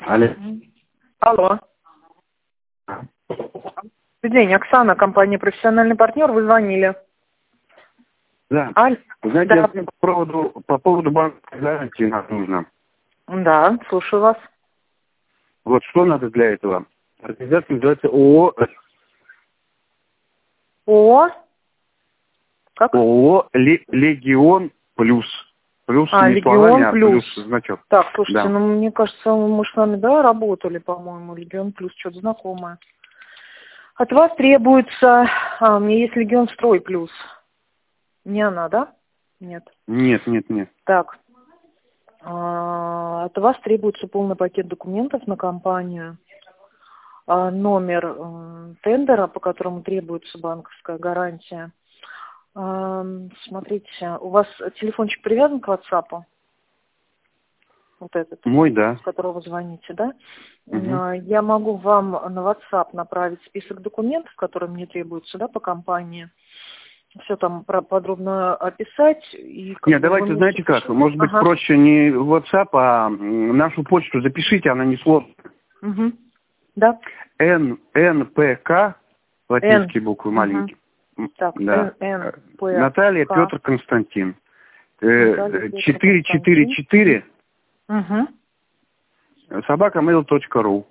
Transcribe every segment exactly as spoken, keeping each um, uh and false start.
Алло. Алло. Добрый день, Оксана, компания «Профессиональный партнер», вы звонили. Да. Аль... Вы знаете, да. я по поводу, по поводу банковской гарантии нам нужно. Да, слушаю вас. Вот что надо для этого? Организация называется ООО, О? Как? ООО Ле- Легион Плюс. Плюс А, не Легион словами, а Плюс. плюс значок. Так, слушайте, Да. ну мне кажется, мы с вами, да, работали, по-моему, Легион Плюс, что-то знакомое. От вас требуется... А, у меня есть Легион Строй Плюс. Не она, да? Нет. Нет, нет, нет. Так. А, от вас требуется полный пакет документов на компанию. А, номер э, тендера, по которому требуется банковская гарантия. А, смотрите, у вас телефончик привязан к WhatsApp? Вот этот, Мой, да. с которого вы звоните, да? Угу. Я могу вам на WhatsApp направить список документов, которые мне требуются, да, по компании. Все там про- подробно описать. И как Нет, бы давайте, вы мне знаете как, запишите. может быть, Ага. проще не WhatsApp, а м, нашу почту запишите, она не сложная. Угу. Да. Н, НПК, латинские Н. буквы Угу. маленькие. М, Так, Да. Н, Н, П, Наталья, К. Петр, Константин. Наталья, Петр, четыре четыре Константин. четыре Угу. собака mail точка ру.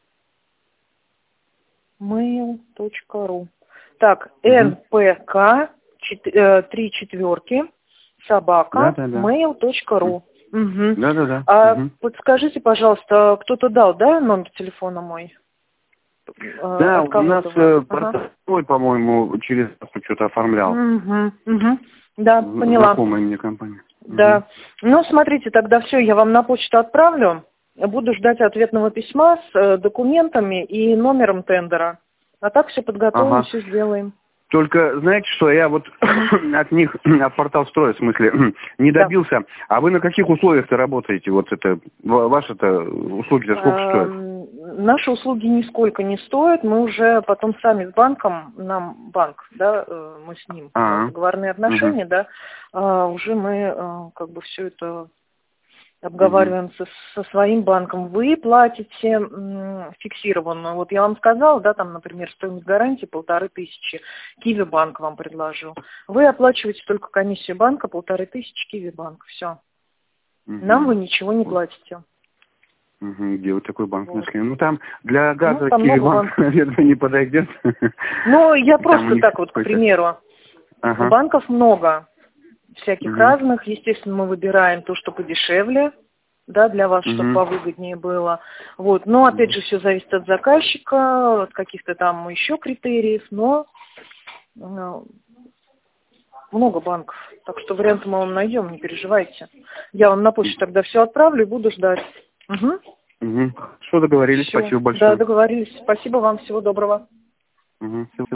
mail точка ру. Так, Угу. НПК, три четверки, собака, Да, да, да. mail точка ру. Угу. Да, да, да. А Угу. подскажите, пожалуйста, кто-то дал, да, номер телефона мой? Да, От у нас кого-то э, вас? Ага. портной, по-моему, через что-то оформлял. Угу, угу. Да, поняла. Знакомая мне компания. Да. Ну, смотрите, тогда все, я вам на почту отправлю. Буду ждать ответного письма с э, документами и номером тендера. А так все подготовим, Ага. все сделаем. Только, знаете что, я вот от них, от портал строя, в смысле, не Да. добился. А вы на каких условиях-то работаете? Вот это, ва- ваши-то услуги-то сколько стоят? Эм, Наши услуги нисколько не стоят. Мы уже потом сами с банком, нам банк, да, э, мы с ним, у нас А, договорные угу, отношения, да, а, уже мы э, как бы все это угу. обговариваем со, со своим банком. Вы платите м, фиксированно. Вот я вам сказала, да, там, например, стоимость гарантии полторы тысячи. Киви банк вам предложил. Вы оплачиваете только комиссию банка полторы тысячи Киви банк. Все. Нам вы ничего не платите. Угу. Где вот такой банк Вот. нашли? Ну, там для Ну, газа там много Киевбанк, банков. наверное, не подойдет. Ну, я Там у просто них так вот, к какой-то... примеру, Ага. банков много, всяких Угу. разных. Естественно, мы выбираем то, что подешевле, да, для вас, чтобы Угу. повыгоднее было. Вот. Но, опять же, все зависит от заказчика, от каких-то там еще критериев, но э, много банков. Так что варианты мы вам найдем, не переживайте. Я вам на почту тогда все отправлю и буду ждать. Угу. Угу. Что договорились? Все. Спасибо Да, большое. договорились. Спасибо вам, всего доброго. Угу.